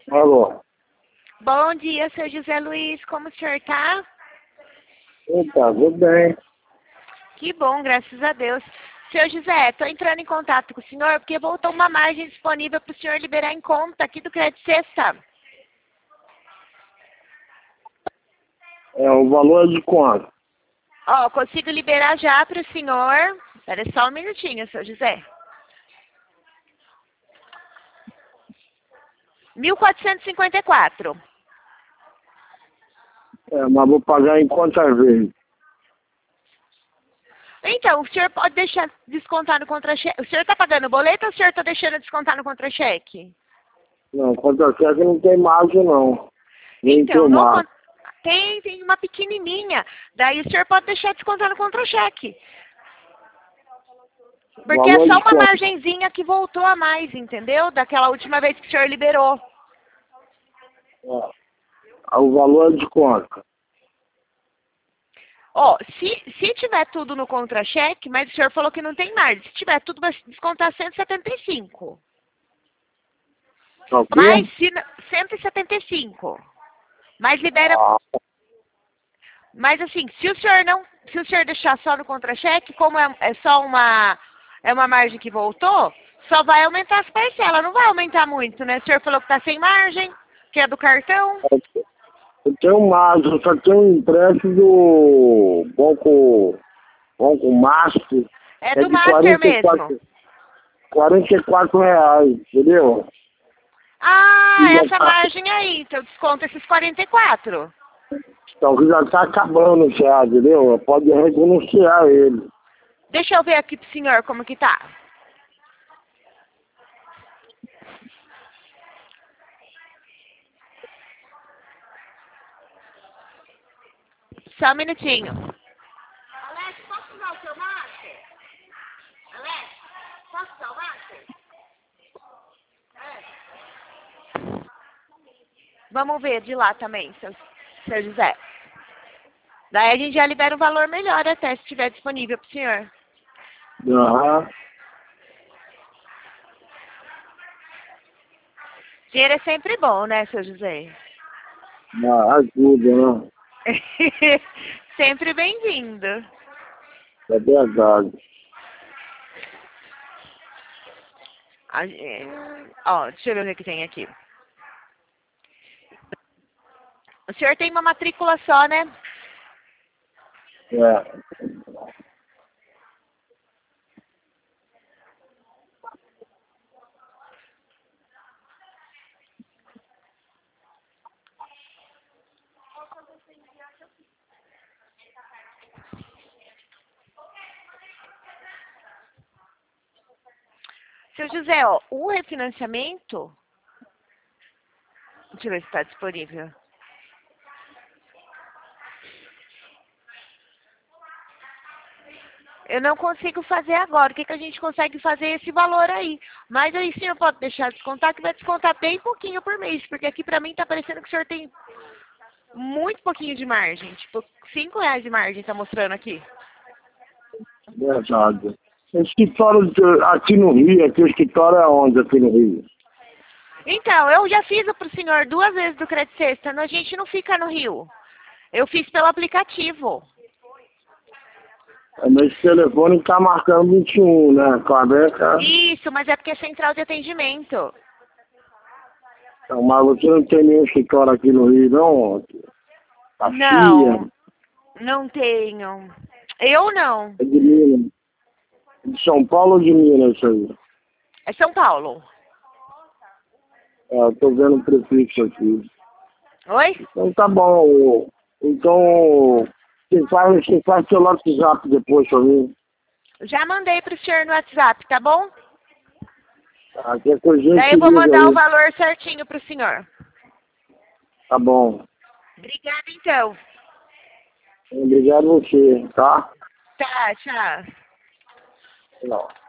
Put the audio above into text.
Alô? Bom dia, seu José Luiz. Como o senhor tá? Opa, tudo bem. Que bom, graças a Deus. Seu José, estou entrando em contato com o senhor porque voltou uma margem disponível para o senhor liberar em conta aqui do Crédito Sexta. O valor é de quanto? Ó, consigo liberar já para o senhor. Espera só um minutinho, seu José. 1.454. Mas vou pagar em quantas vezes? Então, o senhor pode deixar descontar no contra-cheque. O senhor está pagando boleto ou o senhor está deixando descontar no contra-cheque? Não, contra-cheque não tem margem, não. Nem Então, tem margem. tem uma pequenininha. Daí o senhor pode deixar descontar no contra-cheque. Porque é Valor só de uma quanto? margenzinha que voltou a mais, entendeu? Daquela última vez que o senhor liberou. O valor é de quanto? Ó, se tiver tudo no contra-cheque, mas o senhor falou que não tem margem. Se tiver tudo, vai descontar 175. Tá ok? Mas se 175. Mas libera. Ah, Mas assim, se o senhor deixar só no contra-cheque, como é só uma margem que voltou, só vai aumentar as parcelas, não vai aumentar muito, né? O senhor falou que tá sem margem, que é do cartão. eu tenho margem, eu só tenho um empréstimo do Banco Master, É é do de Master mesmo. R$ 44, entendeu? Ah, E já essa tá, margem aí, então desconta esses 44. então já tá acabando já, entendeu? Pode renunciar ele. Deixa eu ver aqui pro senhor como que tá. Só um minutinho. Alex, posso usar o seu Master? Alex, posso usar o Master? Vamos ver de lá também, seu José. Daí a gente já libera um valor melhor até, se estiver disponível pro senhor. Aham. Dinheiro é sempre bom, né, seu José? Ajuda, né? Sempre bem-vindo. É verdade. Ó, deixa eu ver o que tem aqui. O senhor tem uma matrícula só, né? É. Seu José, ó, o refinanciamento. Deixa eu ver se está disponível. Eu não consigo fazer agora. O que a gente consegue fazer é esse valor aí? Mas aí sim eu posso deixar descontar, que vai descontar bem pouquinho por mês. Porque aqui pra mim tá parecendo que o senhor tem muito pouquinho de margem. Tipo, R$ 5 de margem tá mostrando aqui. Verdade. Aqui no Rio, aqui o escritório é onde aqui no Rio? Então, eu já fiz pro senhor 2 vezes do Crédito Sexta. A gente não fica no Rio. Eu fiz pelo aplicativo. Meu telefone tá marcando 21, né? Cabeça. Isso, mas é porque é central de atendimento. Então, mas você não tem nenhum escritório aqui no Rio, não? A FIA, Não, não tenho. Eu não. é de Minas. De São Paulo ou de Minas isso aí? É São Paulo. Eu tô vendo o prefixo aqui. Oi? Então tá bom. Então, você faz seu WhatsApp depois pra mim. Já mandei pro senhor no WhatsApp, tá bom? Aqui é coisa Daí gente eu vou liga mandar o aí. valor certinho pro senhor. Tá bom. Obrigada, então. Obrigado a você, tá? Tá, tchau. Não.